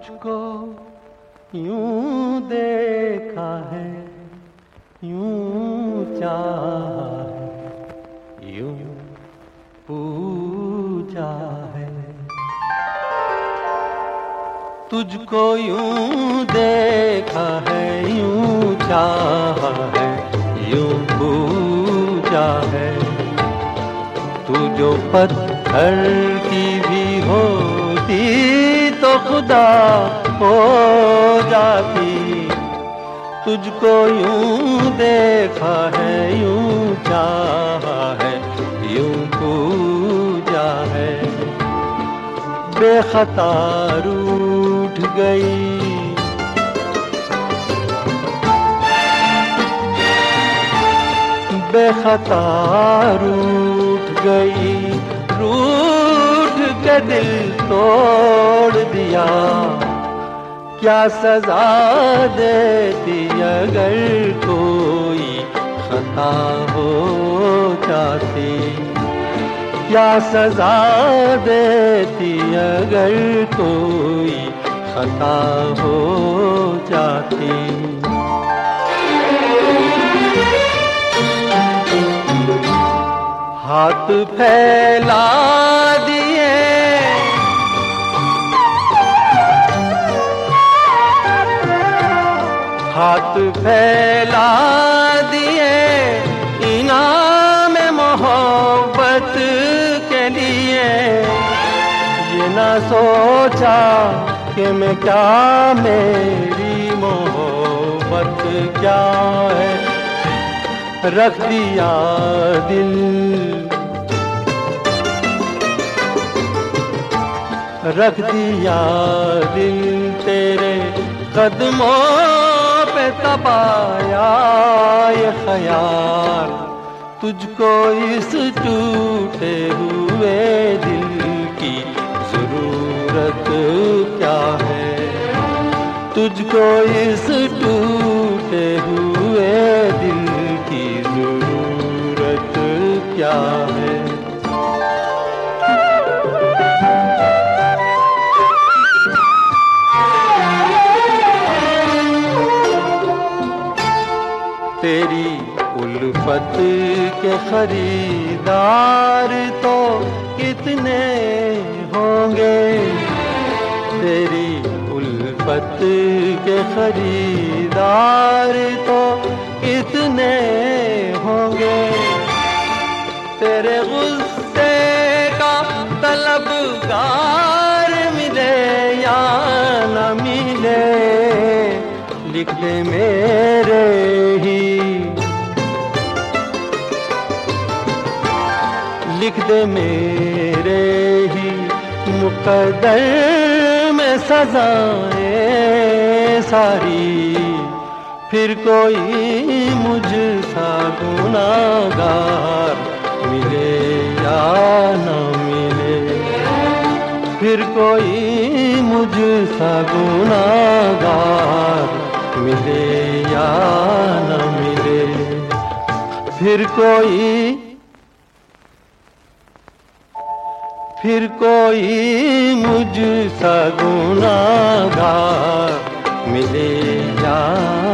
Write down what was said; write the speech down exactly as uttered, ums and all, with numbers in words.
तुझको यूं देखा है, यूं चाहा है, यूं पूजा है। तुझको यूं देखा है, यूं चाहा है, यूं पूजा है। तू जो पत्थर की भी होती तो खुदा हो जाती। तुझको यूं देखा है, यूं चाहा है, यूं पूजा है। बेखता रूठ गई बेखता रूठ गई, रूठ के दिल तोड़ दिया। क्या सजा देती अगर कोई खता हो जाती। क्या सजा देती अगर कोई खता हो जाती। हाथ फैला दिए हाथ फैला दिए इनाम मोहब्बत के लिए। ये ना सोचा कि मैं क्या, मेरी मोहब्बत क्या है। रख दिया दिल रख दिया दिल तेरे कदमों पे तपाया ये ख्याल। तुझको इस टूटे हुए दिल की जरूरत क्या है। तुझको इस टूटे हुए दिल की जरूरत क्या है। तेरी उल्फत के खरीदार तो कितने होंगे। तेरी उल्फत के खरीदार तो कितने होंगे। तेरे गुस्से का तलबगार मिले या न मिले, लिख दे मेरे ही लिख दे मेरे ही मुकद्दर में सजाएं सारी। फिर कोई मुझसा गुनाहगार मिले या न मिले। फिर कोई मुझसा गुनाहगार मिले या न मिले। फिर कोई फिर कोई मुझसा गुनाहगार मिले या